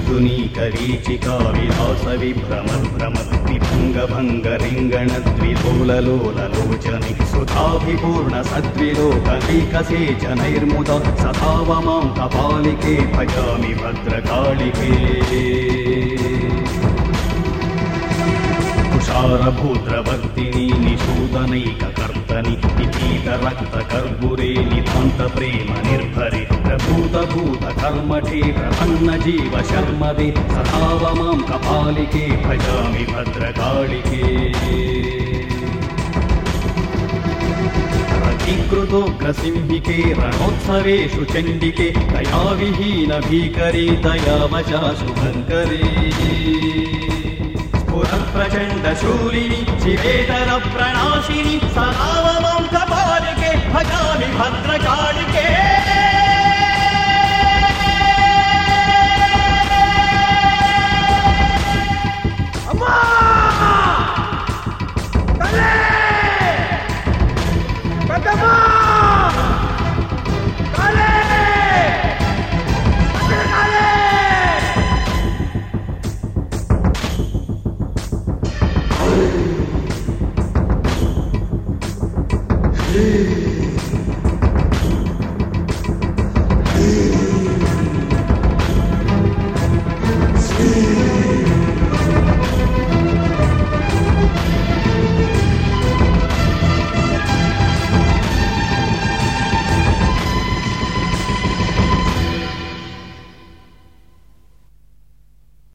मृदुनीकरीचिका विलास विभ्रमद्भ्रमद्विभङ्गभङ्ग रिङ्गणद्विलोललोललोचनि सुधाभिपूर्ण सद्विलोकलीकसेचनैर्मुदा सदाव मां कपालिके भजामि भद्रकालिके तुषारभूद्रवर्तिनि निषूदनैककर्तनि निपीतरक्तकर्बुरे नितान्तप्रेम निर्भरे प्रभूतभूतकर्मठे प्रपन्नजीव शर्मदे सदाव मां कपालिके भजामि भद्रकालिके रतिकृतोग्रसिंहिके रणोत्सवेषु चण्डिके दयाविहीन भीकरे दयावशाशु भङ्करे प्रचण्डशूलिनि शिवेतर प्रणाशिनि सदाव मां कपालिके भजामि भद्रकालिके